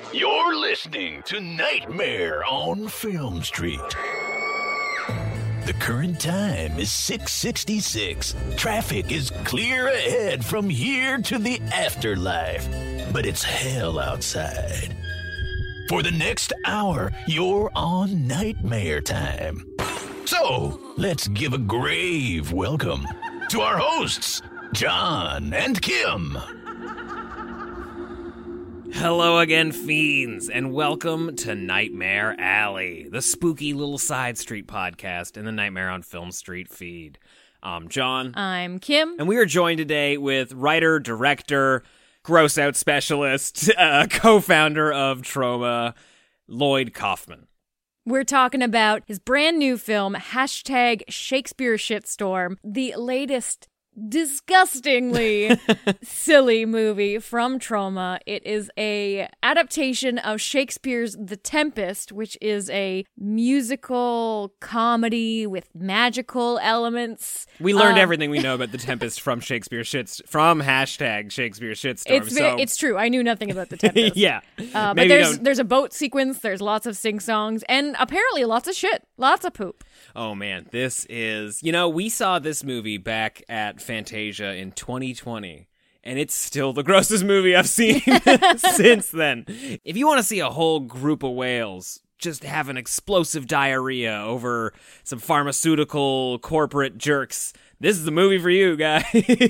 You're listening to Nightmare on Film Street. The current time is 6:66. Traffic is clear ahead from here to the afterlife, but it's hell outside. For the next hour, you're on Nightmare Time. So, let's give a grave welcome to our hosts, John and Kim. Hello again, fiends, and welcome to Nightmare Alley, the spooky little side street podcast in the Nightmare on Film Street feed. I'm John. I'm Kim. And we are joined today with writer, director, gross out specialist, co-founder of Troma, Lloyd Kaufman. We're talking about his brand new film, #Shakespeare Shitstorm, the latest disgustingly silly movie from Troma. It is a adaptation of Shakespeare's The Tempest, which is a musical comedy with magical elements. We learned everything we know about The Tempest from Shakespeare from #Shakespeare Shitstorm. It's true. I knew nothing about The Tempest. Yeah. But there's a boat sequence, there's lots of sing-songs, and apparently lots of shit. Lots of poop. Oh man, this is... we saw this movie back at Fantasia in 2020, and it's still the grossest movie I've seen since then. If you want to see a whole group of whales just have an explosive diarrhea over some pharmaceutical corporate jerks, this is the movie for you, guys.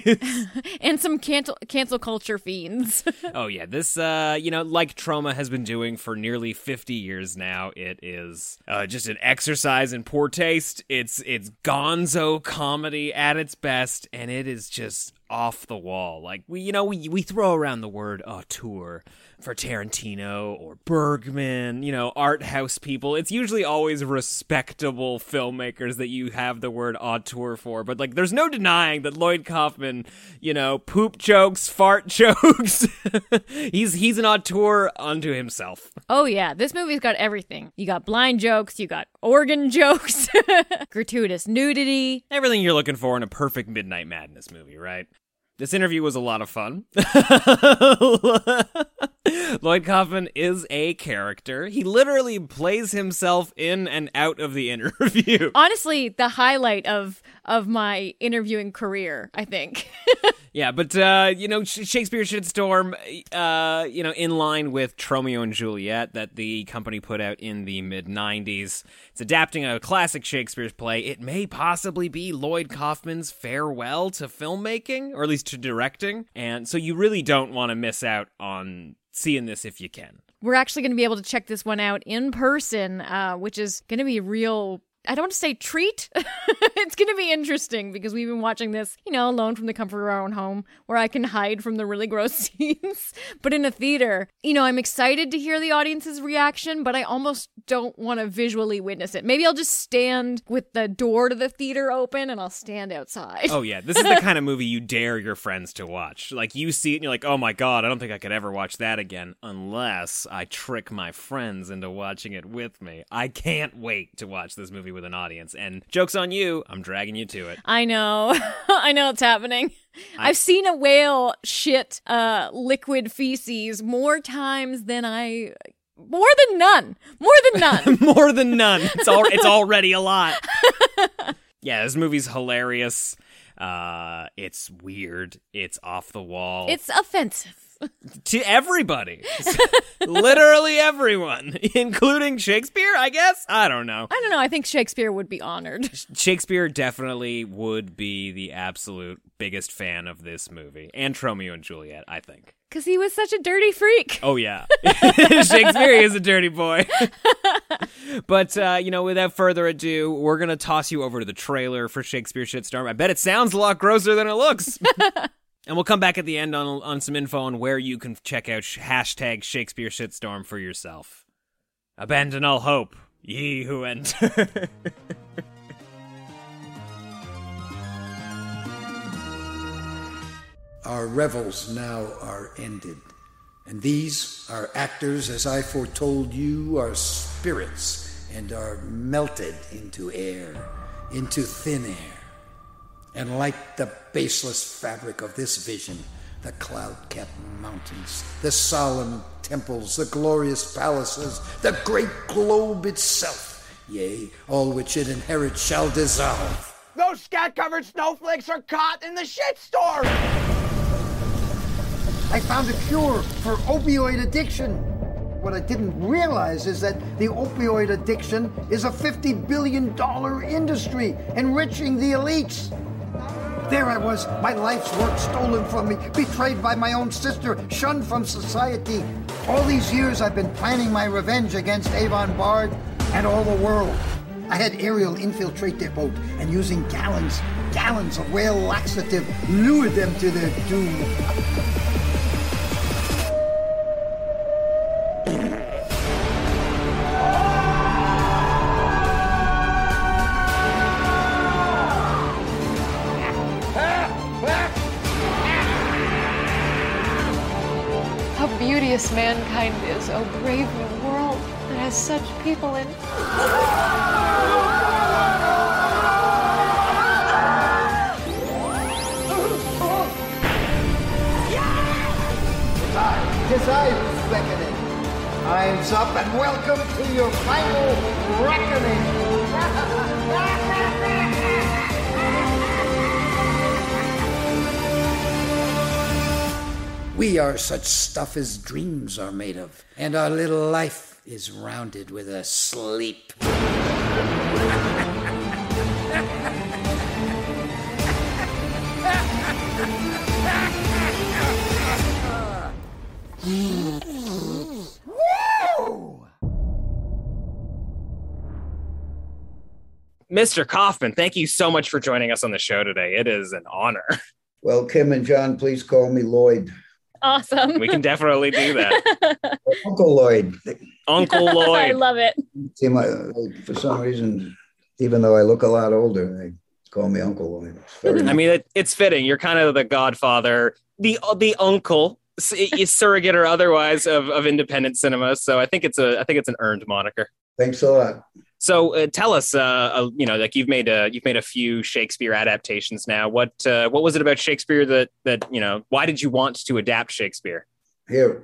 And some cancel culture fiends. Oh, yeah. This, like Troma has been doing for nearly 50 years now, it is just an exercise in poor taste. It's gonzo comedy at its best, and it is just off the wall. Like, we throw around the word auteur for Tarantino or Bergman, art house people. It's usually always respectable filmmakers that you have the word auteur for, but there's no denying that Lloyd Kaufman, poop jokes, fart jokes, he's an auteur unto himself. Oh yeah, this movie's got everything. You got blind jokes, you got organ jokes, gratuitous nudity. Everything you're looking for in a perfect Midnight Madness movie, right? This interview was a lot of fun. Lloyd Kaufman is a character. He literally plays himself in and out of the interview. Honestly, the highlight of my interviewing career, I think. Yeah, but, Shakespeare Shitstorm, in line with Tromeo and Juliet that the company put out in the mid-90s. It's adapting a classic Shakespeare play. It may possibly be Lloyd Kaufman's farewell to filmmaking, or at least to directing. And so you really don't want to miss out on seeing this if you can. We're actually going to be able to check this one out in person, which is going to be a real... I don't want to say treat. It's going to be interesting because we've been watching this, alone from the comfort of our own home where I can hide from the really gross scenes. But in a theater, I'm excited to hear the audience's reaction, but I almost don't want to visually witness it. Maybe I'll just stand with the door to the theater open and I'll stand outside. Oh, yeah. This is the kind of movie you dare your friends to watch. Like, you see it and you're like, oh my God, I don't think I could ever watch that again unless I trick my friends into watching it with me. I can't wait to watch this movie with an audience, and joke's on you, I'm dragging you to it. I know. I know it's happening. I've seen a whale shit liquid feces more times than more than none. More than none. It's already a lot. Yeah, this movie's hilarious. It's weird. It's off the wall. It's offensive. To everybody. Literally everyone. Including Shakespeare, I guess? I don't know. I think Shakespeare would be honored. Shakespeare definitely would be the absolute biggest fan of this movie. And Romeo and Juliet, I think. Because he was such a dirty freak. Oh, yeah. Shakespeare is a dirty boy. But, without further ado, we're going to toss you over to the trailer for Shakespeare Shitstorm. I bet it sounds a lot grosser than it looks. And we'll come back at the end on some info on where you can check out #Shakespeare Shitstorm for yourself. Abandon all hope, ye who enter. Our revels now are ended, and these, our actors, as I foretold you, are spirits and are melted into air, into thin air. And like the baseless fabric of this vision, the cloud-capped mountains, the solemn temples, the glorious palaces, the great globe itself, yea, all which it inherits shall dissolve. Those scat-covered snowflakes are caught in the shitstorm! I found a cure for opioid addiction. What I didn't realize is that the opioid addiction is a $50 billion industry, enriching the elites. There I was, my life's work stolen from me, betrayed by my own sister, shunned from society. All these years I've been planning my revenge against Avon Bard and all the world. I had Ariel infiltrate their boat and using gallons of whale laxative, lured them to their doom. How beauteous mankind is, oh brave new world that has such people in. Tis I who's beckoning. Time's up and welcome to your final reckoning. We are such stuff as dreams are made of, and our little life is rounded with a sleep. Mr. Kaufman, thank you so much for joining us on the show today. It is an honor. Well, Kim and John, please call me Lloyd. Awesome. We can definitely do that. Uncle Lloyd. Uncle I Lloyd. love it. See, for some reason, even though I look a lot older, they call me Uncle Lloyd. It's very I mean, it's fitting. You're kind of the godfather, the uncle, surrogate or otherwise of independent cinema. So I think it's an earned moniker. Thanks a lot. So tell us, like you've made a few Shakespeare adaptations now. What was it about Shakespeare that why did you want to adapt Shakespeare? Here.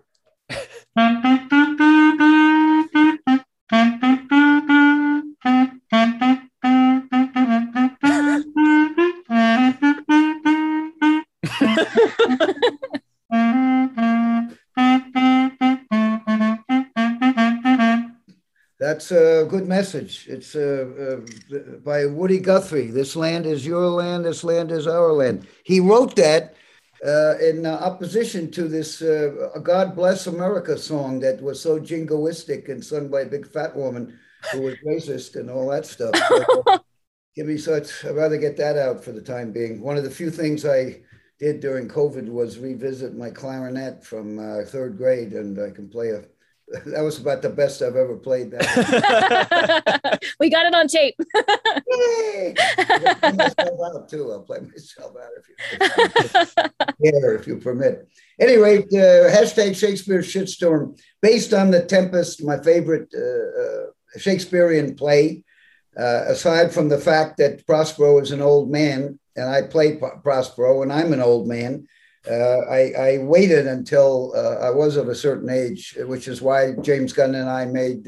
That's a good message. It's by Woody Guthrie. This land is your land. This land is our land. He wrote that in opposition to this God Bless America song that was so jingoistic and sung by a big fat woman who was racist and all that stuff. I'd rather get that out for the time being. One of the few things I did during COVID was revisit my clarinet from third grade, and I can play that was about the best I've ever played that. We got it on tape. Yay! I'll play myself out too. I'll play myself out if you permit. Anyway, hashtag Shakespeare Shitstorm, based on The Tempest, my favorite Shakespearean play. Aside from the fact that Prospero is an old man, and I play Prospero, and I'm an old man, I waited until I was of a certain age, which is why James Gunn and I made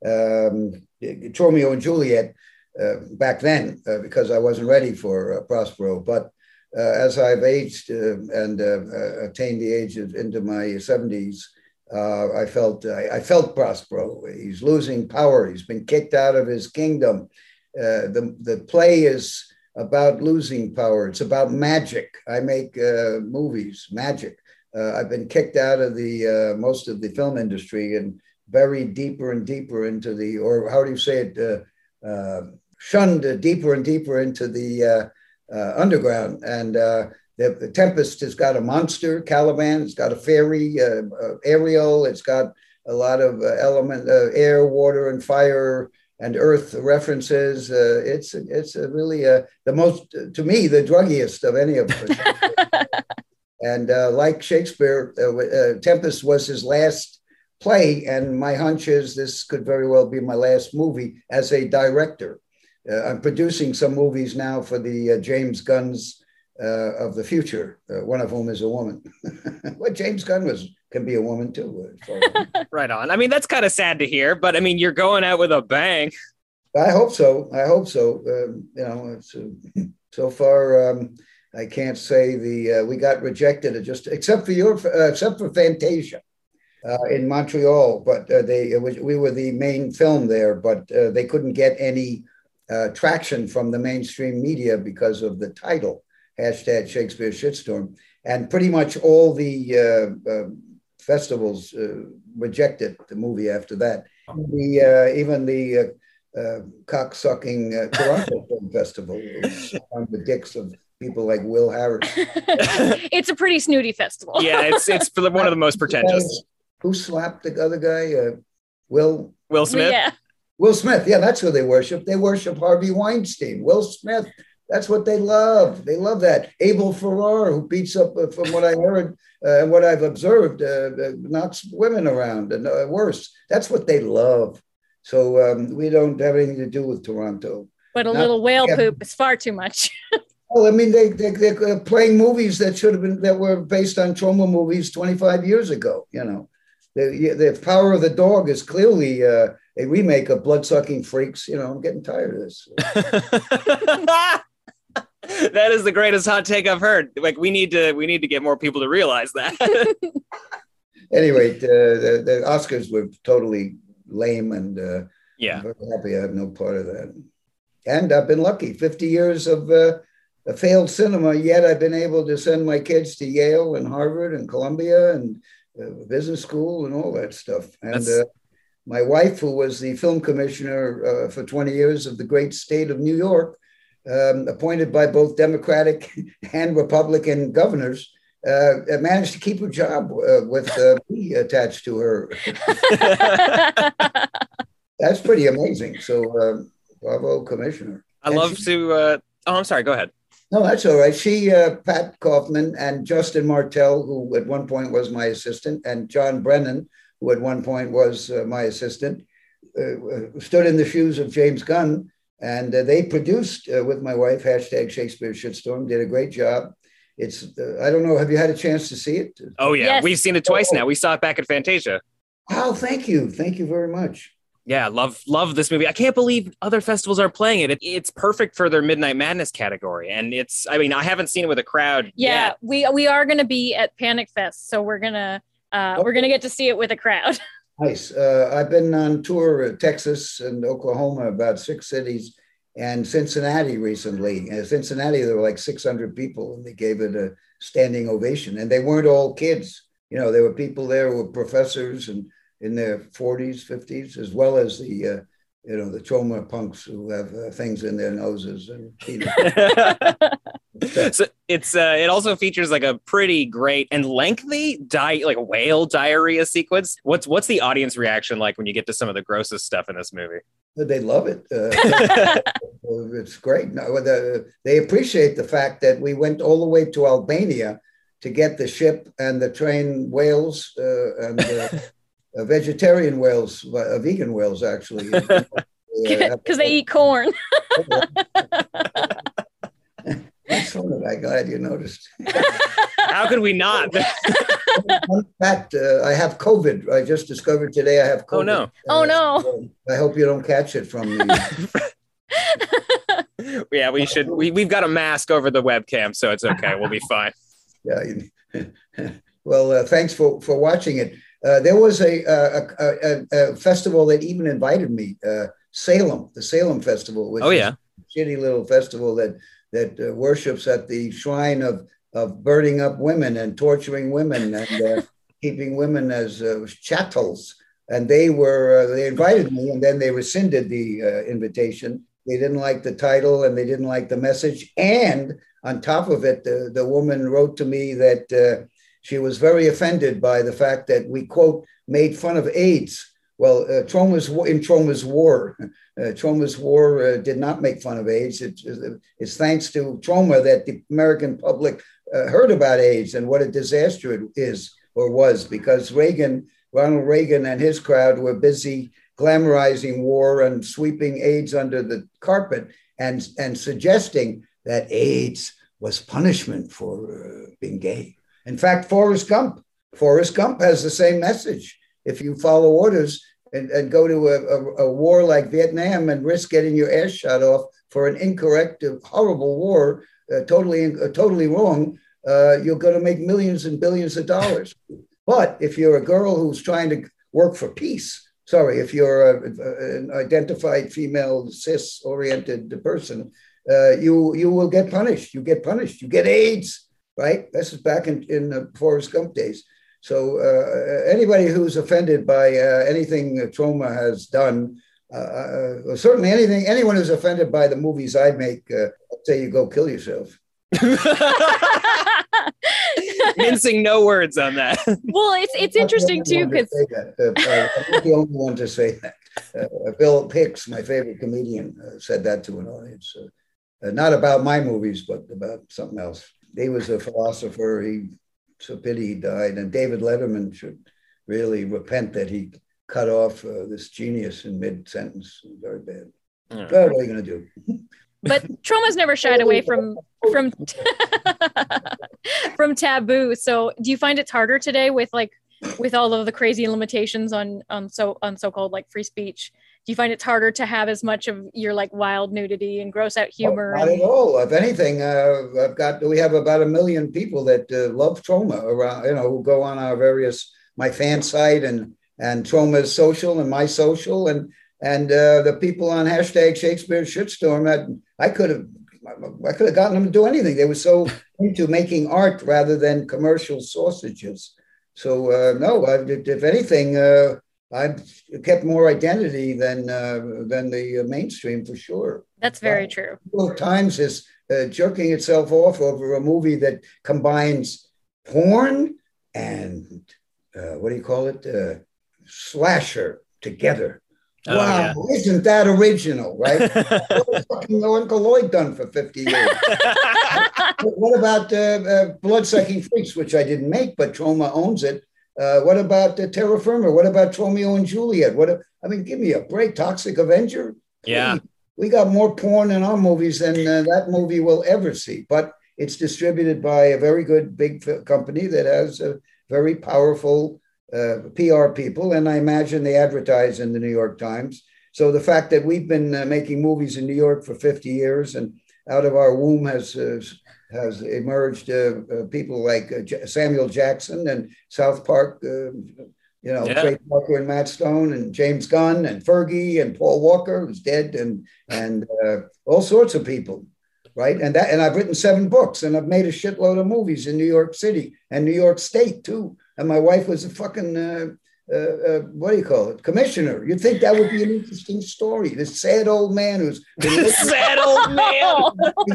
Romeo and Juliet back then, because I wasn't ready for Prospero. But as I've aged and attained the age of into my 70s, I felt Prospero. He's losing power. He's been kicked out of his kingdom. The play is about losing power. It's about magic. I make movies, magic. I've been kicked out of the most of the film industry and buried deeper and deeper into or how do you say it, shunned deeper and deeper into the underground. And the Tempest has got a monster, Caliban. It's got a fairy, Ariel. It's got a lot of air, water, and fire and earth references. It's really the most, to me, the druggiest of any of them. And like Shakespeare, Tempest was his last play, and my hunch is this could very well be my last movie as a director. I'm producing some movies now for the James Gunns of the future, one of whom is a woman. Well, James Gunn was can be a woman too. Right on. I mean, that's kind of sad to hear, but I mean, you're going out with a bang. I hope so. It's, so far, I can't say we got rejected except for Fantasia in Montreal, but we were the main film there, but they couldn't get any traction from the mainstream media because of the title, #Shakespeare Shitstorm, and pretty much all the festivals rejected the movie after that. Even the cock-sucking Toronto Film Festival on the dicks of people like Will Harris. It's a pretty snooty festival. Yeah, it's one of the most pretentious. Who slapped the other guy? Will Smith? Yeah. Will Smith. Yeah, that's who they worship. They worship Harvey Weinstein. Will Smith. That's what they love. They love that. Abel Ferrara, who beats up, from what I heard and what I've observed, knocks women around and worse. That's what they love. So we don't have anything to do with Toronto. But little whale poop is far too much. Well, I mean, they're playing movies that were based on trauma movies 25 years ago. You know, the Power of the Dog is clearly a remake of Bloodsucking Freaks. You know, I'm getting tired of this. That is the greatest hot take I've heard. Like, we need to get more people to realize that. Anyway, the Oscars were totally lame, and I'm very happy I have no part of that. And I've been lucky, 50 years of a failed cinema, yet I've been able to send my kids to Yale and Harvard and Columbia and business school and all that stuff. And my wife, who was the film commissioner for 20 years of the great state of New York, appointed by both Democratic and Republican governors, managed to keep her job with me attached to her. That's pretty amazing. So bravo, Commissioner. I'm sorry, go ahead. No, that's all right. She, Pat Kaufman, and Justin Martell, who at one point was my assistant, and John Brennan, who at one point was my assistant, stood in the shoes of James Gunn, and they produced with my wife, #Shakespeare Shitstorm, did a great job. It's, I don't know, have you had a chance to see it? Oh, yeah. Yes. We've seen it twice now. We saw it back at Fantasia. Oh, thank you. Thank you very much. Yeah, love this movie. I can't believe other festivals are playing it. It's perfect for their Midnight Madness category. And I haven't seen it with a crowd yet. We are going to be at Panic Fest. So we're going to get to see it with a crowd. Nice. I've been on tour Texas and Oklahoma, about 6 cities, and Cincinnati recently. In Cincinnati, there were like 600 people, and they gave it a standing ovation. And they weren't all kids. You know, there were people there who were professors and in their 40s, 50s, as well as the trauma punks who have things in their noses and So it also features like a pretty great and lengthy whale diarrhea sequence. What's the audience reaction like when you get to some of the grossest stuff in this movie? They love it. It's great. No, they appreciate the fact that we went all the way to Albania to get the ship and the train whales and vegetarian whales, vegan whales, actually. Because they eat corn. That's funny. I'm glad you noticed. How could we not? In fact, I have COVID. I just discovered today I have COVID. Oh, no. So I hope you don't catch it from me. Yeah, we should. We've got a mask over the webcam, so it's okay. We'll be fine. Yeah. Well, thanks for watching it. There was a festival that even invited me, the Salem Festival, which is a shitty little festival that worships at the shrine of burning up women and torturing women and keeping women as chattels. And they invited me, and then they rescinded the invitation. They didn't like the title and they didn't like the message. And on top of it, the woman wrote to me that she was very offended by the fact that we, quote, made fun of AIDS. Well, Troma's War did not make fun of AIDS. It's thanks to Troma that the American public heard about AIDS and what a disaster it is or was, because Ronald Reagan and his crowd were busy glamorizing war and sweeping AIDS under the carpet and suggesting that AIDS was punishment for being gay. In fact, Forrest Gump Forrest Gump has the same message. If you follow orders and go to a war like Vietnam and risk getting your ass shot off for an incorrect, horrible war, totally wrong, you're going to make millions and billions of dollars. But if you're a girl who's trying to work for peace, if you're an identified female cis-oriented person, you will get punished. You get punished. You get AIDS, right? This is back in the Forrest Gump days. So anybody who's offended by anything Troma has done, certainly anyone who's offended by the movies I make, I'd say you go kill yourself. Mincing no words on that. Well, it's interesting too because I'm not the only one to say that. Bill Hicks, my favorite comedian, said that to an audience. Not about my movies, but about something else. He was a philosopher. It's a pity he died. And David Letterman should really repent that he cut off this genius in mid-sentence. Very bad. Well, what are you going to do? But Troma's never shied away from from taboo. So do you find it's harder today with all of the crazy limitations on so-called like free speech? Do you find it's harder to have as much of your like wild nudity and gross out humor? Not at all. If anything, we have about 1 million people that love Troma around, who go on our my fan site and Troma's social and my social and the people on hashtag Shakespeare Shitstorm. I could have gotten them to do anything. They were so into making art rather than commercial sausages. So no, if anything, I've kept more identity than the mainstream for sure. That's very true. New York Times is jerking itself off over a movie that combines porn and slasher together. Oh, wow, yeah. Isn't that original, right? What has fucking Uncle Lloyd done for 50 years? What about Bloodsucking Freaks, which I didn't make, but Troma owns it? What about Terra Firma? What about Romeo and Juliet? Give me a break. Toxic Avenger? Yeah. We got more porn in our movies than that movie will ever see. But it's distributed by a very good big company that has a very powerful PR people, and I imagine they advertise in the New York Times. So the fact that we've been making movies in New York for 50 years, and out of our womb has emerged people like Samuel Jackson and South Park, Trey Parker and Matt Stone and James Gunn and Fergie and Paul Walker, who's dead, and all sorts of people, right? And I've written 7 books, and I've made a shitload of movies in New York City and New York State too. And my wife was a fucking, commissioner. You'd think that would be an interesting story. This sad old man who's been sad old man.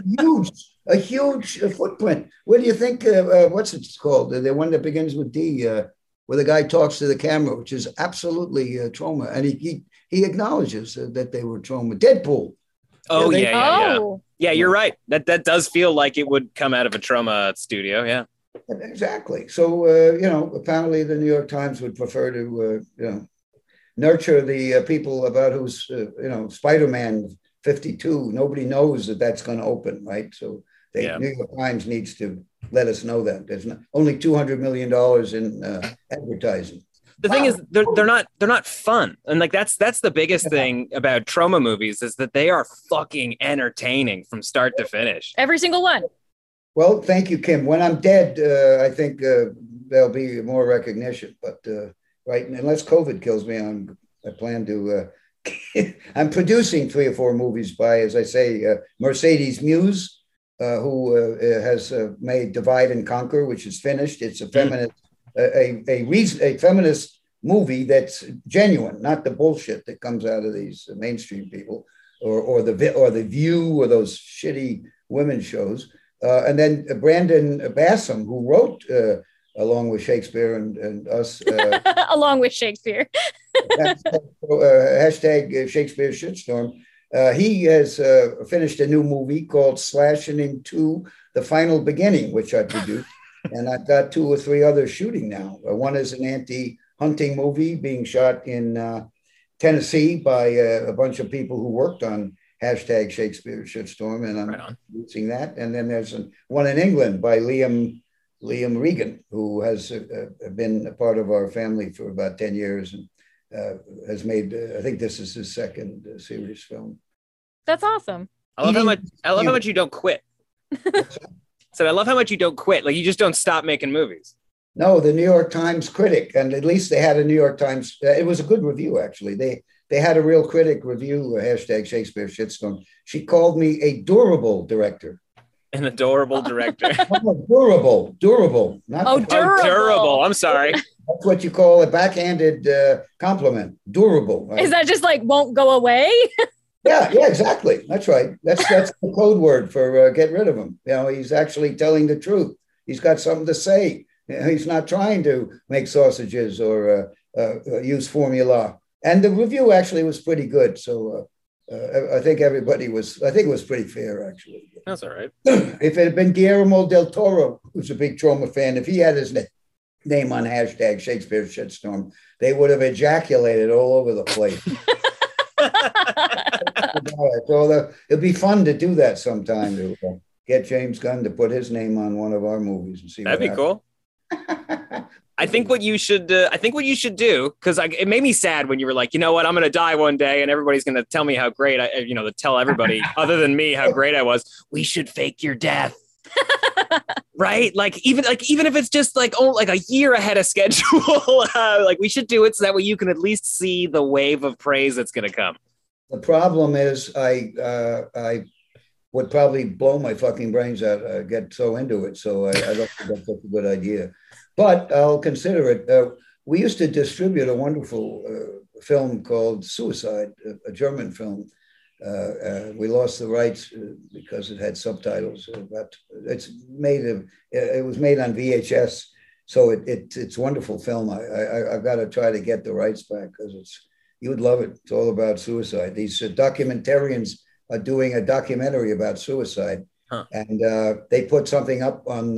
A huge footprint. What do you think, what's it called? The one that begins with D, where the guy talks to the camera, which is absolutely Troma. And he acknowledges that they were Troma. Deadpool. Oh, yeah. Yeah, you're right. That does feel like it would come out of a Troma studio, yeah. Exactly. So, apparently the New York Times would prefer to, nurture the people about who's, Spider-Man 52. Nobody knows that that's going to open, right? So New York Times needs to let us know that. There's only $200 million in advertising. The thing is, they're not fun, and like that's the biggest thing about Troma movies is that they are fucking entertaining from start to finish. Every single one. Well, thank you, Kim. When I'm dead, I think there'll be more recognition. But right, unless COVID kills me, I plan to. I'm producing 3 or 4 movies by, as I say, Mercedes Muse, who has made Divide and Conquer, which is finished. It's a feminist, a feminist movie that's genuine, not the bullshit that comes out of these mainstream people or the View or those shitty women shows. And then Brandon Bassam, who wrote along with Shakespeare and us. Along with Shakespeare. Hashtag Shakespeare Shitstorm. He has finished a new movie called Slashing Into the Final Beginning, which I produced. And I've got 2 or 3 others shooting now. One is an anti-hunting movie being shot in Tennessee by a bunch of people who worked on hashtag Shakespeare Shitstorm, and I'm producing that. And then there's one in England by Liam Liam Regan, who has been a part of our family for about 10 years and has made, I think this is his second series film. That's awesome. I love how much you don't quit. So I love how much you don't quit. Like, you just don't stop making movies. No, the New York Times critic, and at least they had a New York Times. It was a good review, actually. They had a real critic review, hashtag Shakespeare Shitstorm. She called me a durable director. An adorable director. Durable. Durable. Durable. I'm sorry. That's what you call a backhanded compliment. Durable. Right? Is that just like won't go away? Yeah, exactly. That's right. That's the code word for get rid of him. He's actually telling the truth. He's got something to say. He's not trying to make sausages or use formula. And the review actually was pretty good. So I think it was pretty fair, actually. That's all right. If it had been Guillermo del Toro, who's a big Troma fan, if he had his name on hashtag Shakespeare Shitstorm, they would have ejaculated all over the place. So it'd be fun to do that sometime, to get James Gunn to put his name on one of our movies and see. That'd be cool. I think what you should do, because it made me sad when you were like, you know what, I'm going to die one day and everybody's going to tell me how great to tell everybody other than me how great I was. We should fake your death. Right? Even if it's just a year ahead of schedule, we should do it so that way you can at least see the wave of praise that's going to come. The problem is I would probably blow my fucking brains out. I get so into it. So I don't think that's such a good idea. But I'll consider it. We used to distribute a wonderful film called Suicide, a German film. We lost the rights because it had subtitles. But it was made on VHS, so it's a wonderful film. I've got to try to get the rights back because you would love it. It's all about suicide. These documentarians are doing a documentary about suicide, and they put something up on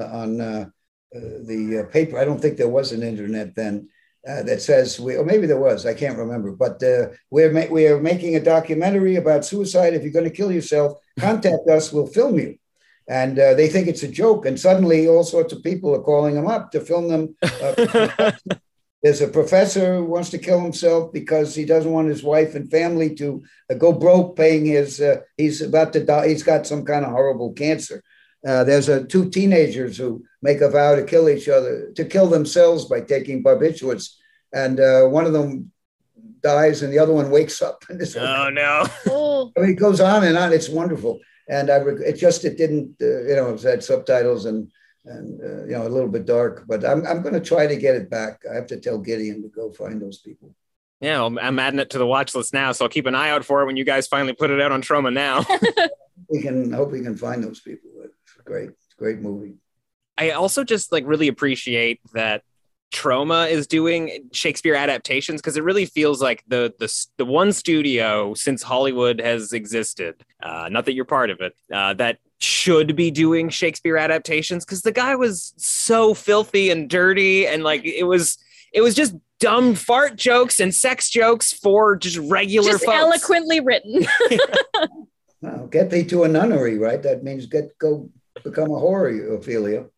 the paper. I don't think there was an internet then. That says, or maybe there was, I can't remember, but we are making a documentary about suicide. If you're going to kill yourself, contact us, we'll film you. And they think it's a joke. And suddenly all sorts of people are calling them up to film them. There's a professor who wants to kill himself because he doesn't want his wife and family to go broke paying he's about to die. He's got some kind of horrible cancer. There's two teenagers who make a vow to kill themselves by taking barbiturates. And one of them dies and the other one wakes up. And oh, no. I mean, it goes on and on. It's wonderful. And it didn't, it had subtitles and a little bit dark. But I'm going to try to get it back. I have to tell Gideon to go find those people. Yeah, well, I'm adding it to the watch list now. So I'll keep an eye out for it when you guys finally put it out on Troma now. Hope we can find those people. It's great. It's a great movie. I also just really appreciate that Troma is doing Shakespeare adaptations, because it really feels like the one studio since Hollywood has existed, not that you're part of it, that should be doing Shakespeare adaptations, because the guy was so filthy and dirty, and it was just dumb fart jokes and sex jokes for just regular folks. Eloquently written. Well, get thee to a nunnery, right? That means go become a whore, Ophelia.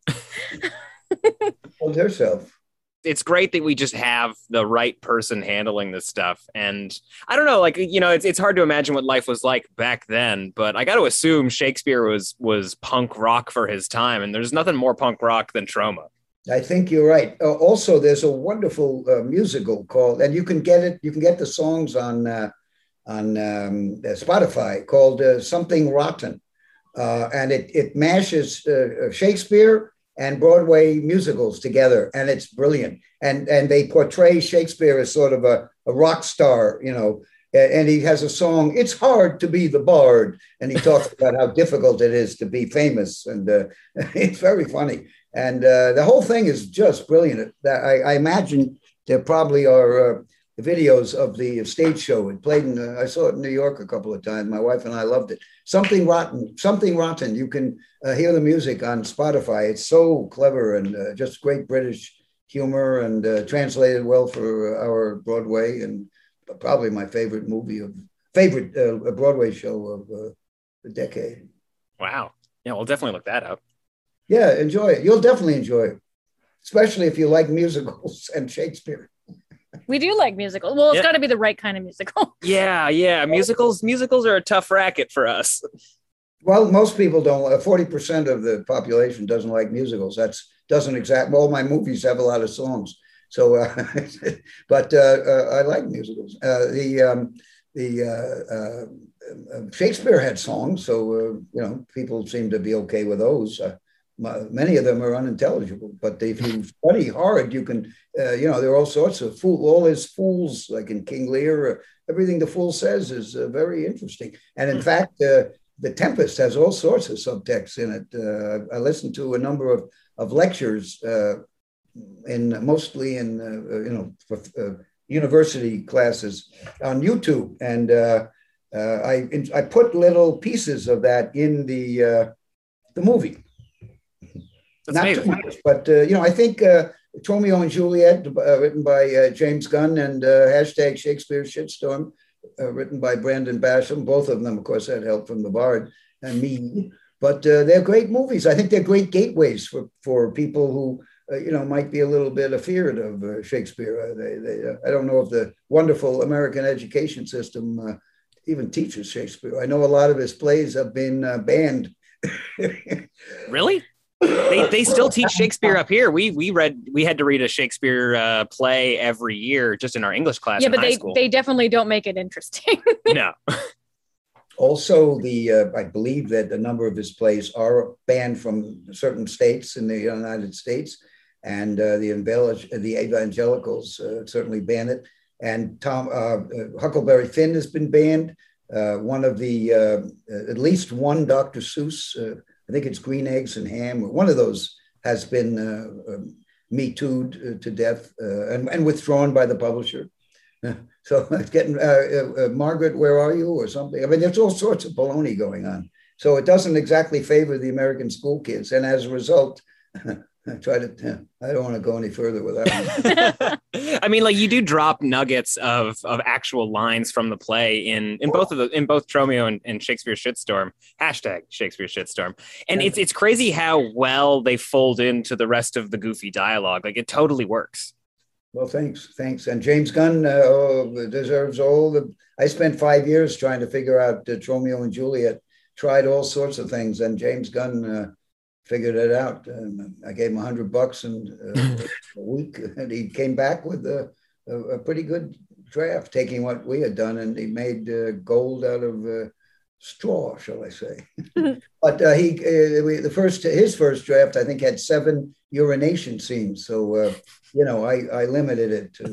Hold herself. It's great that we just have the right person handling this stuff. And I don't know, it's hard to imagine what life was like back then, but I got to assume Shakespeare was punk rock for his time. And there's nothing more punk rock than Troma. I think you're right. Also, there's a wonderful musical called, and you can get the songs on Spotify, called Something Rotten. And it mashes Shakespeare and Broadway musicals together, and it's brilliant. And they portray Shakespeare as sort of a rock star, and he has a song, It's Hard to Be the Bard, and he talks about how difficult it is to be famous, and it's very funny. And the whole thing is just brilliant. I imagine there probably are videos of the stage show. It played I saw it in New York a couple of times. My wife and I loved it. Something Rotten. You can hear the music on Spotify. It's so clever and just great British humor, and translated well for our Broadway, and probably my favorite Broadway show of the decade. Wow. Yeah, we'll definitely look that up. Yeah, enjoy it. You'll definitely enjoy it, especially if you like musicals and Shakespeare. We do like musicals. Well, it's Yeah. got to be the right kind of musical. Yeah. Musicals are a tough racket for us. Well, most people don't. 40% of the population doesn't like musicals. Doesn't exact. All my movies have a lot of songs. So, but I like musicals. Shakespeare had songs, so people seem to be okay with those. Many of them are unintelligible, but if you study hard, you can. There are all sorts of all his fools, like in King Lear. Everything the fool says is very interesting, and in fact. The Tempest has all sorts of subtext in it. I listened to a number of lectures, mostly in university classes on YouTube, and I put little pieces of that in the movie. That's Not amazing. too much, but I think Romeo and Juliet, written by James Gunn, and hashtag Shakespeare Shitstorm. Written by Brandon Basham. Both of them, of course, had help from the Bard and me. But they're great movies. I think they're great gateways for people who, might be a little bit afeared of Shakespeare. I don't know if the wonderful American education system even teaches Shakespeare. I know a lot of his plays have been banned. Really? They still teach Shakespeare up here. We had to read a Shakespeare play every year just in our English class. Yeah, in but high school. they definitely don't make it interesting. No. Also, I believe that a number of his plays are banned from certain states in the United States, and the evangelicals certainly ban it. And Huckleberry Finn has been banned. One of the at least one Dr. Seuss. I think it's Green Eggs and Ham. One of those has been Me Too'd to death and withdrawn by the publisher. So it's getting Margaret, where are you, or something. I mean, there's all sorts of baloney going on. So it doesn't exactly favor the American school kids, and as a result, I don't want to go any further with that. I mean, like, you do drop nuggets of actual lines from the play in both Tromeo and Shakespeare Shitstorm. Hashtag Shakespeare Shitstorm. And it's crazy how well they fold into the rest of the goofy dialogue. Like, it totally works. Well, thanks. And James Gunn deserves all the. I spent 5 years trying to figure out Romeo and Juliet. Tried all sorts of things, and James Gunn figured it out. I gave him $100 in a week, and he came back with a pretty good draft, taking what we had done, and he made gold out of straw, shall I say? But his first draft, I think, had 7 urination scenes. So I limited it to.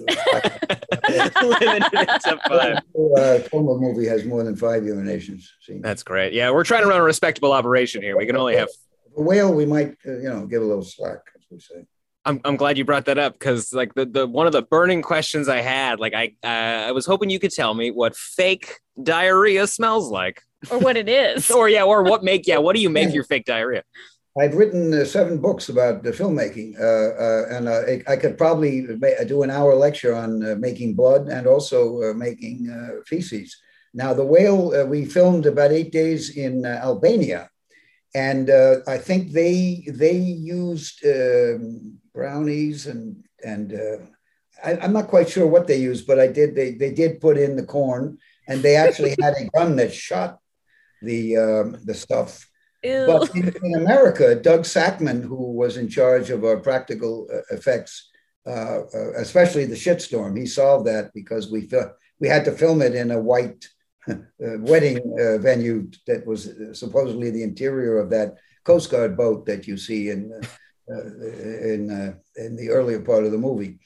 Limited it to 5. Toma movie has more than 5 urination scenes. That's great. Yeah, we're trying to run a respectable operation here. We can only have. A whale, we might, give a little slack, as we say. I'm glad you brought that up, because like the one of the burning questions I had, like I was hoping you could tell me what fake diarrhea smells like, Or what it is. or what do you make your fake diarrhea? I've written 7 books about filmmaking, and I could probably do an hour lecture on making blood and also making feces. Now, the whale, we filmed about 8 days in Albania. And I think they used brownies and I'm not quite sure what they used, but they did put in the corn, and they actually had a gun that shot the stuff. Ew. But in America, Doug Sackman, who was in charge of our practical effects, especially the shitstorm, he solved that because we had to film it in a white wedding venue that was supposedly the interior of that Coast Guard boat that you see in the earlier part of the movie.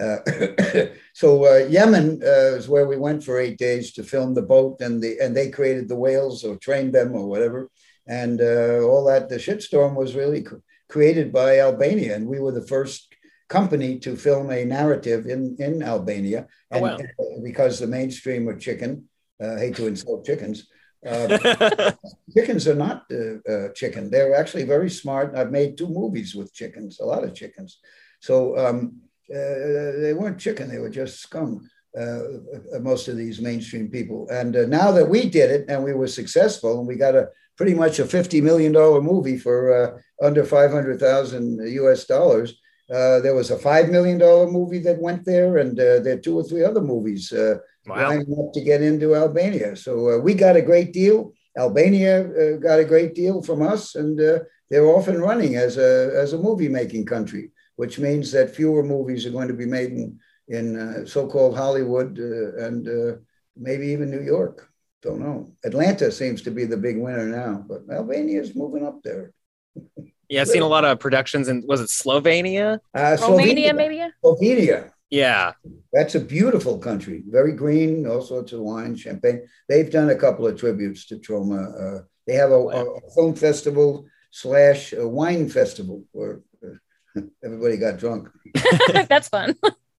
So Yemen is where we went for 8 days to film the boat, and they created the whales or trained them or whatever, and all that. The shitstorm was really created by Albania, and we were the first company to film a narrative in Albania, and because the mainstream of chicken. I hate to insult chickens. Chickens are not chicken. They're actually very smart. I've made 2 movies with chickens, a lot of chickens. So they weren't chicken. They were just scum. most of these mainstream people. And now that we did it and we were successful and we got pretty much a $50 million movie for under 500,000 US dollars, there was a $5 million movie that went there, and there are 2 or 3 other movies lining up to get into Albania. So we got a great deal. Albania got a great deal from us, and they're off and running as a movie making country, which means that fewer movies are going to be made in so-called Hollywood and maybe even New York. Don't know. Atlanta seems to be the big winner now, but Albania is moving up there. Yeah, I've seen a lot of productions in, was it Slovenia? Romania, maybe? Slovenia. Yeah. That's a beautiful country. Very green, all sorts of wine, champagne. They've done a couple of tributes to Troma. They have a film festival / a wine festival where everybody got drunk. That's fun.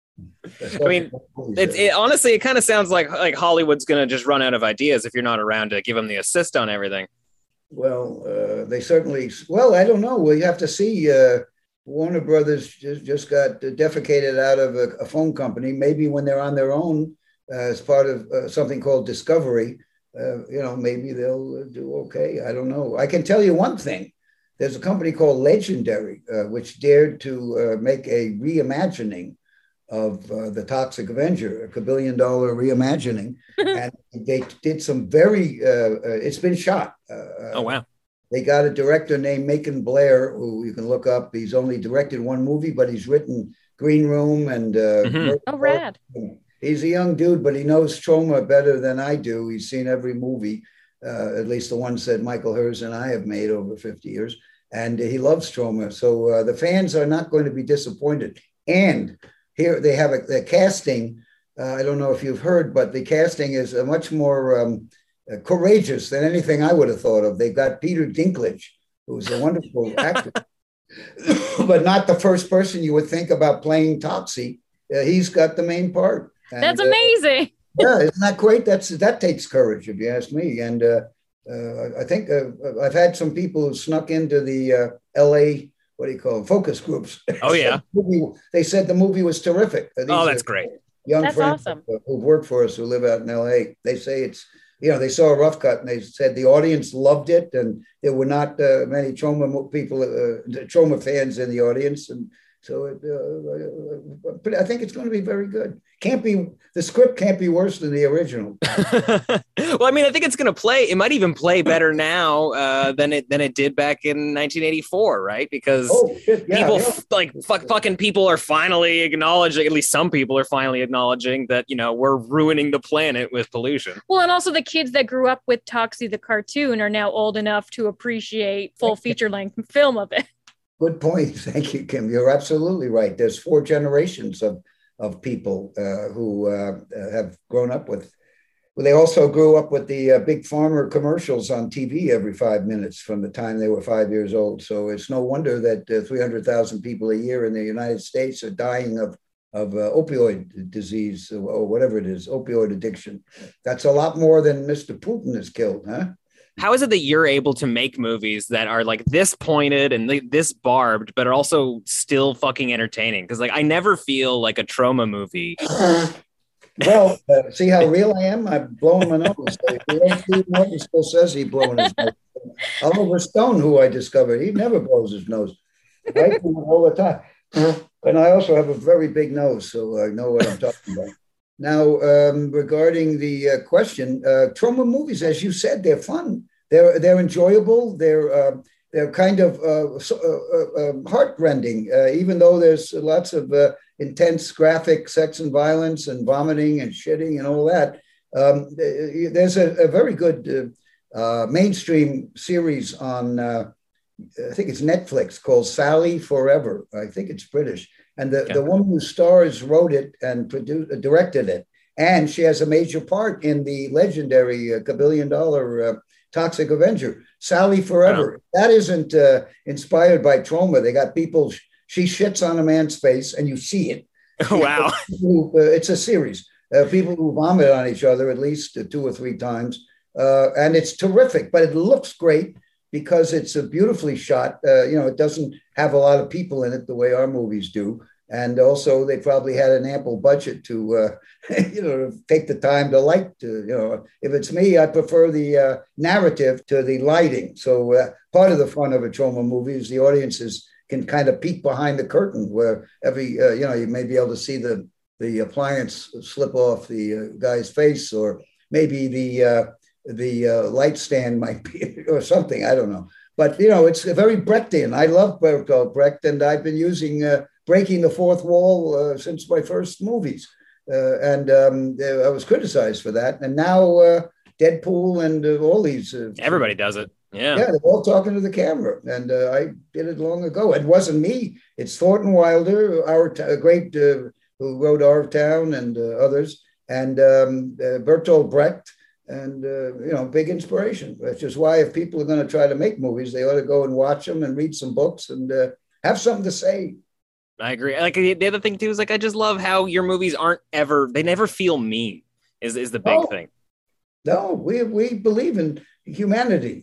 I mean, honestly, it kind of sounds like Hollywood's going to just run out of ideas if you're not around to give them the assist on everything. Well, they certainly. Well, I don't know. We have to see. Warner Brothers just got defecated out of a phone company. Maybe when they're on their own as part of something called Discovery, maybe they'll do okay. I don't know. I can tell you one thing. There's a company called Legendary, which dared to make a reimagining of the Toxic Avenger, a $1 billion reimagining. And they did some very, it's been shot. Oh, wow. They got a director named Macon Blair, who you can look up. He's only directed one movie, but he's written Green Room and... Oh, rad. He's a young dude, but he knows Troma better than I do. He's seen every movie, at least the ones that Michael Hers and I have made over 50 years. And he loves Troma. So the fans are not going to be disappointed. And here they have the casting. I don't know if you've heard, but the casting is a much more courageous than anything I would have thought of. They've got Peter Dinklage, who's a wonderful actor, but not the first person you would think about playing Toxie. He's got the main part. And, that's amazing. Yeah, isn't that great? That takes courage, if you ask me. And I think I've had some people who snuck into the LA, what do you call them, focus groups. Oh, yeah. They said the movie was terrific. That's great. Young friends awesome. who've worked for us who live out in LA. They say it's, they saw a rough cut and they said the audience loved it, and there were not many Troma people, Troma fans in the audience. And so but I think it's going to be very good. The script can't be worse than the original. Well, I mean, I think it's going to play. It might even play better now than it did back in 1984, right? Because fucking people are finally acknowledging. At least some people are finally acknowledging that we're ruining the planet with pollution. Well, and also the kids that grew up with Toxie the cartoon are now old enough to appreciate full feature length film of it. Good point. Thank you, Kim. You're absolutely right. There's 4 generations of people who have grown up with. Well, they also grew up with the Big Farmer commercials on TV every 5 minutes from the time they were 5 years old. So it's no wonder that 300,000 people a year in the United States are dying of opioid disease or whatever it is, opioid addiction. That's a lot more than Mr. Putin has killed, huh? How is it that you're able to make movies that are like this pointed and this barbed, but are also still fucking entertaining? Because I never feel like a Troma movie. Well, see how real I am? I'm blowing my nose. You don't see Martin Scorsese blowing his nose. Oliver Stone, who I discovered, he never blows his nose. Right? All the time. And I also have a very big nose, so I know what I'm talking about. Now, regarding the question, Troma movies, as you said, they're fun. They're enjoyable. They're kind of heartrending, even though there's lots of intense graphic sex and violence and vomiting and shitting and all that. There's a very good mainstream series on, I think it's Netflix, called Sally Forever. I think it's British. And the woman who stars wrote it and directed it. And she has a major part in the legendary $1 billion Toxic Avenger, Sally Forever. Wow. That isn't inspired by Troma. They got people, she shits on a man's face and you see it. Wow. It's a series. People who vomit on each other at least 2 or 3 times. And it's terrific, but it looks great because it's beautifully shot. It doesn't have a lot of people in it the way our movies do. And also, they probably had an ample budget to, take the time to if it's me, I prefer the narrative to the lighting. So part of the fun of a Troma movie is the audiences can kind of peek behind the curtain where you may be able to see the appliance slip off the guy's face, or maybe the light stand might be, or something, I don't know. But, it's very Brechtian. I love Bertolt Brecht, and I've been using breaking the fourth wall since my first movies. And I was criticized for that. And now Deadpool and all these. Everybody does it. Yeah. Yeah, they're all talking to the camera. And I did it long ago. It wasn't me. It's Thornton Wilder, great who wrote Our Town and others, and Bertolt Brecht. And, big inspiration, which is why if people are going to try to make movies, they ought to go and watch them and read some books and have something to say. I agree. Like the other thing too is I just love how your movies they never feel mean is the big thing. No, we believe in humanity,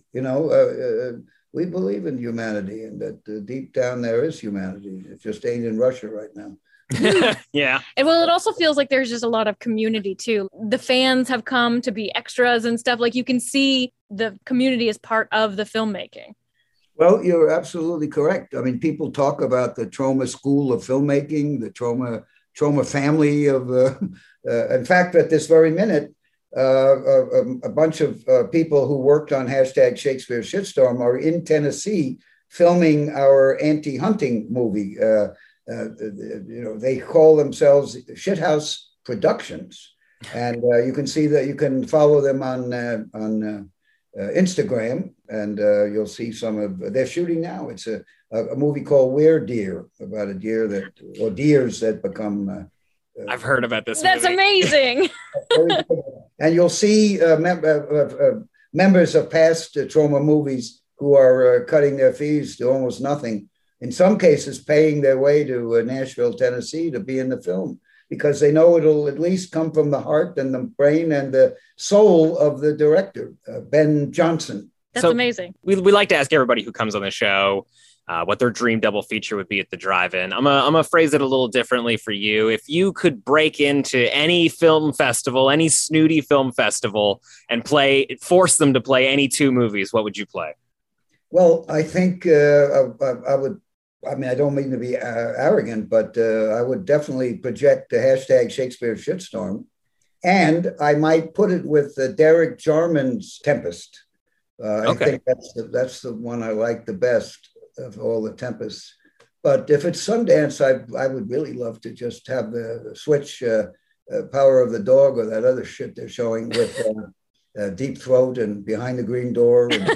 we believe in humanity, and that deep down there is humanity. It just ain't in Russia right now. Yeah. And it also feels like there's just a lot of community too. The fans have come to be extras and stuff. Like you can see the community as part of the filmmaking. Well, you're absolutely correct. I mean, people talk about the Troma School of Filmmaking, the Troma family of, in fact, at this very minute, a bunch of people who worked on # Shakespeare Shitstorm are in Tennessee filming our anti-hunting movie. They call themselves Shithouse Productions. And you can see that, you can follow them on Instagram, and you'll see some of, they're shooting now. It's a movie called Were Deer, about a deer or deers that become. I've heard about this. That's movie. amazing. And you'll see members of past Troma movies who are cutting their fees to almost nothing. In some cases, paying their way to Nashville, Tennessee to be in the film, because they know it'll at least come from the heart and the brain and the soul of the director, Ben Johnson. That's amazing. We like to ask everybody who comes on the show what their dream double feature would be at the drive-in. I'm gonna phrase it a little differently for you. If you could break into any film festival, any snooty film festival, and force them to play any two movies, what would you play? Well, I think I would. I mean, I don't mean to be arrogant, but I would definitely project the # Shakespeare Shitstorm. And I might put it with Derek Jarman's Tempest. I think that's the one I like the best of all the Tempests. But if it's Sundance, I would really love to just have the switch Power of the Dog or that other shit they're showing with Deep Throat and Behind the Green Door. And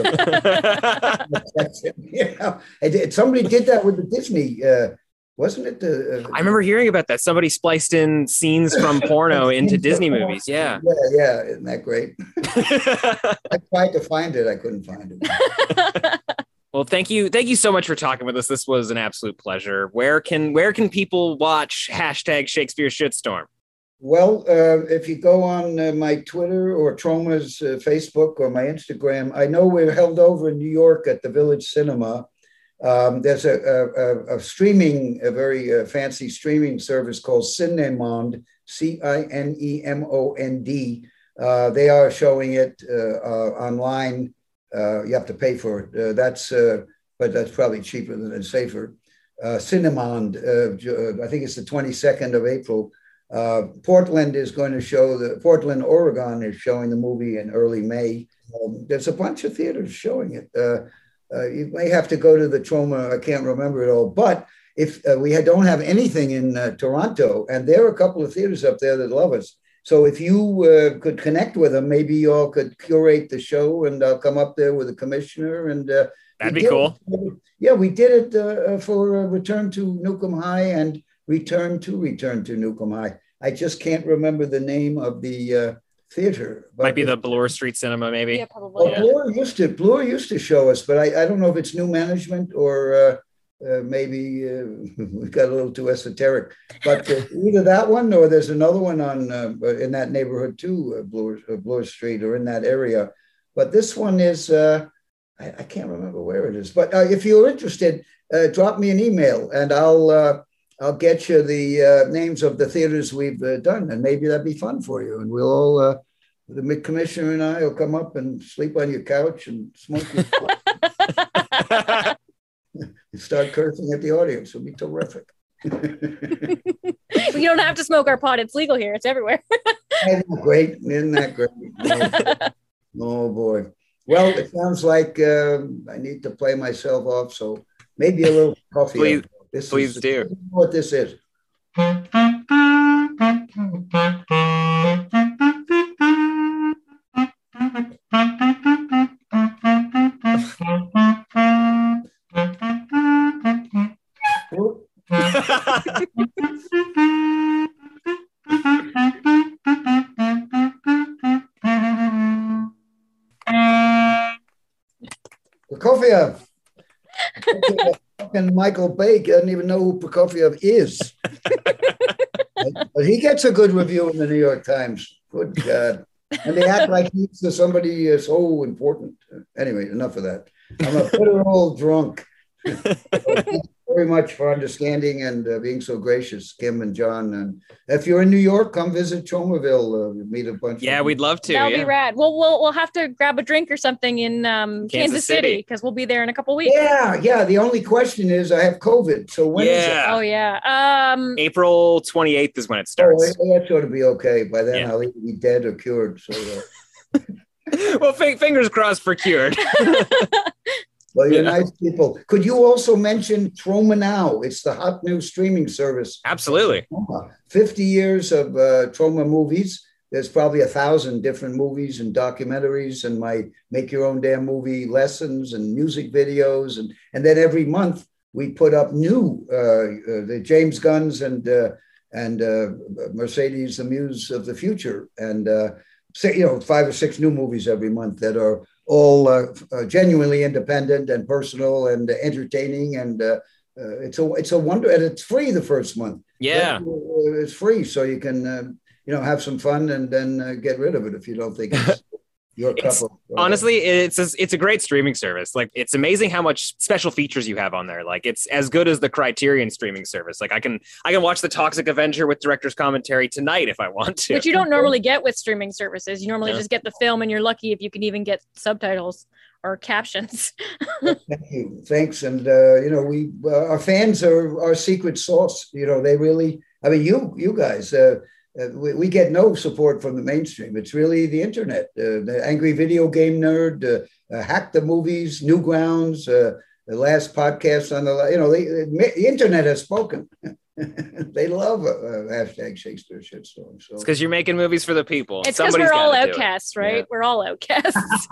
somebody did that with the Disney, wasn't it? I remember hearing about that. Somebody spliced in scenes from porno into Disney movies. Yeah. Yeah. Isn't that great? I tried to find it. I couldn't find it. Well, thank you so much for talking with us. This was an absolute pleasure. Where can people watch # Shakespeare Shitstorm? Well, if you go on my Twitter or Troma's Facebook or my Instagram, I know we're held over in New York at the Village Cinema. There's a very fancy streaming service called Cinemond, Cinemond. They are showing it online. You have to pay for it. But that's probably cheaper and safer. Cinemond, I think it's the 22nd of April. Portland is going to show Portland, Oregon is showing the movie in early May. There's a bunch of theaters showing it. You may have to go to the Troma. I can't remember it all, but if we don't have anything in Toronto, and there are a couple of theaters up there that love us. So if you could connect with them, maybe you all could curate the show, and I'll come up there with the commissioner. And that'd be cool. Yeah, we did it for Return to Newcomb High and Return to Newcomb High. I just can't remember the name of the theater. Might be the Bloor Street Cinema, maybe. Yeah, probably. Bloor used to show us, but I don't know if it's new management or maybe we got a little too esoteric. But either that one or there's another one on in that neighborhood too, Bloor Street, or in that area. But this one is I can't remember where it is. But if you're interested, drop me an email and I'll get you the names of the theaters we've done, and maybe that'd be fun for you. And we'll all, the commissioner and I will come up and sleep on your couch and smoke your and start cursing at the audience. It'll be terrific. You don't have to smoke our pot. It's legal here. It's everywhere. Isn't that great? Isn't that great? Oh, boy. Well, it sounds like I need to play myself off, so maybe a little coffee. Please do. This is what this is. Prokofiev. Fucking Michael Bay doesn't even know who Prokofiev is. But he gets a good review in the New York Times. Good God. And they act like he's somebody so important. Anyway, enough of that. I'm a bitter old drunk. Thank you very much for understanding and being so gracious, Kim and John. And if you're in New York, come visit Tromaville. Meet a bunch. Yeah, we'd love to. That'll be rad. We'll have to grab a drink or something in Kansas City because we'll be there in a couple weeks. Yeah. The only question is, I have COVID. So when is it? Oh yeah. April 28th is when it starts. Oh, that ought to be okay. By then, I'll either be dead or cured. So. Well, fingers crossed for cured. Well, you're nice people. Could you also mention Troma Now? It's the hot new streaming service. Absolutely. 50 years of Troma movies. There's probably 1,000 different movies and documentaries and my make your own damn movie lessons and music videos. And then every month we put up new, the James Gunn's and Mercedes, the Muse of the Future. And, 5 or 6 new movies every month that are all genuinely independent and personal and entertaining, and it's a wonder. And it's free the first month. Yeah, it's free, so you can have some fun and then get rid of it if you don't think it's your cup of. Honestly, it's a great streaming service. Like, it's amazing how much special features you have on there. Like, it's as good as the Criterion streaming service. Like, I can watch The Toxic Avenger with director's commentary tonight if I want to. Which you don't normally get with streaming services. You normally just get the film, and you're lucky if you can even get subtitles or captions. Thank you. Thanks. And we our fans are our secret sauce. They really. I mean, you guys. We get no support from the mainstream. It's really the internet. The Angry Video Game Nerd, Hack the Movies, Newgrounds, the last podcast on the internet has spoken. They love hashtag Shakespeare Shitstorm. So. It's because you're making movies for the people. It's because we're all outcasts, right? Yeah. We're all outcasts.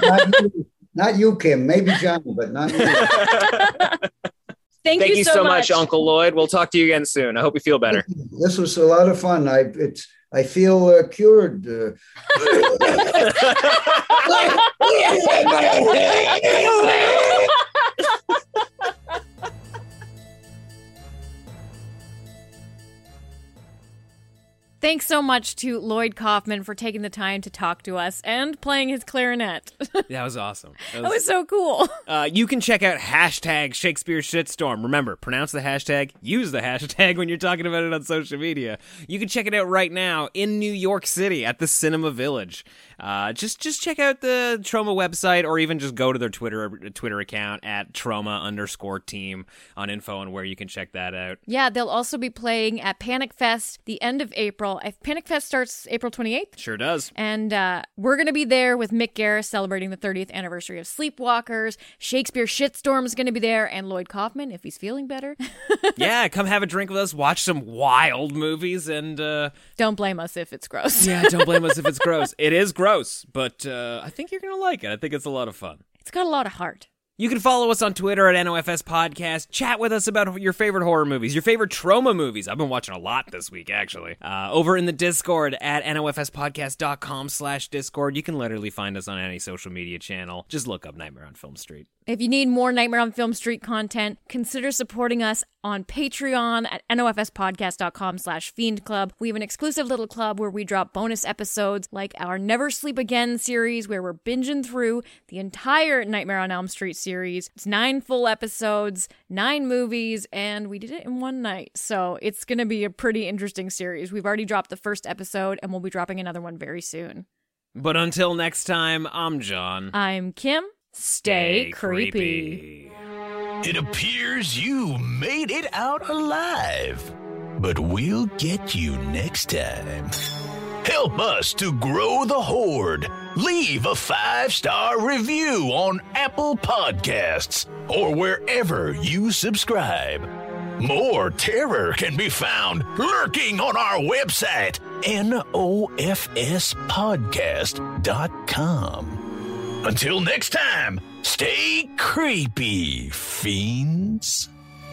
Not you, Kim. Maybe John, but not you. Thank you so much, Uncle Lloyd. We'll talk to you again soon. I hope you feel better. This was a lot of fun. I feel cured. Thanks so much to Lloyd Kaufman for taking the time to talk to us and playing his clarinet. That was awesome. That was so cool. You can check out hashtag Shakespeare Shitstorm. Remember, pronounce the hashtag, use the hashtag when you're talking about it on social media. You can check it out right now in New York City at the Cinema Village. Just check out the Troma website, or even just go to their Twitter account at Troma_team on info on where you can check that out. Yeah, they'll also be playing at Panic Fest the end of April. Panic Fest starts April 28th. Sure does. And we're going to be there with Mick Garris celebrating the 30th anniversary of Sleepwalkers. Shakespeare Shitstorm is going to be there, and Lloyd Kaufman, if he's feeling better. Yeah, come have a drink with us, watch some wild movies, and... don't blame us if it's gross. Yeah, don't blame us if it's gross. It is gross, but I think you're going to like it. I think it's a lot of fun. It's got a lot of heart. You can follow us on Twitter at NOFS Podcast. Chat with us about your favorite horror movies, your favorite Troma movies. I've been watching a lot this week, actually. Over in the Discord at nofspodcast.com/Discord. You can literally find us on any social media channel. Just look up Nightmare on Film Street. If you need more Nightmare on Film Street content, consider supporting us on Patreon at nofspodcast.com/Fiend Club. We have an exclusive little club where we drop bonus episodes like our Never Sleep Again series, where we're binging through the entire Nightmare on Elm Street series. It's 9 full episodes, 9 movies, and we did it in one night. So it's going to be a pretty interesting series. We've already dropped the first episode, and we'll be dropping another one very soon. But until next time, I'm John. I'm Kim. Stay creepy. It appears you made it out alive, but we'll get you next time. Help us to grow the horde. Leave a 5-star review on Apple Podcasts or wherever you subscribe. More terror can be found lurking on our website, nofspodcast.com. Until next time, stay creepy, fiends.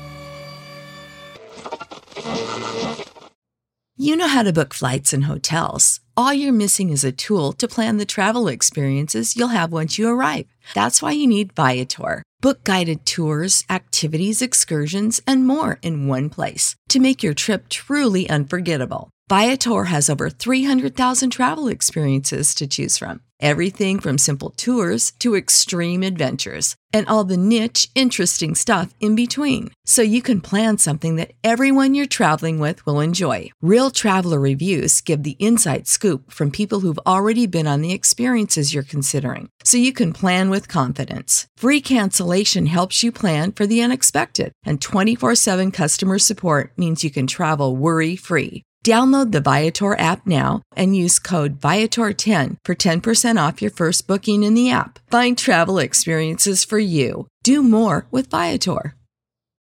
You know how to book flights and hotels. All you're missing is a tool to plan the travel experiences you'll have once you arrive. That's why you need Viator. Book guided tours, activities, excursions, and more in one place to make your trip truly unforgettable. Viator has over 300,000 travel experiences to choose from. Everything from simple tours to extreme adventures and all the niche, interesting stuff in between. So you can plan something that everyone you're traveling with will enjoy. Real traveler reviews give the inside scoop from people who've already been on the experiences you're considering. So you can plan with confidence. Free cancellation helps you plan for the unexpected. And 24/7 customer support means you can travel worry-free. Download the Viator app now and use code Viator10 for 10% off your first booking in the app. Find travel experiences for you. Do more with Viator.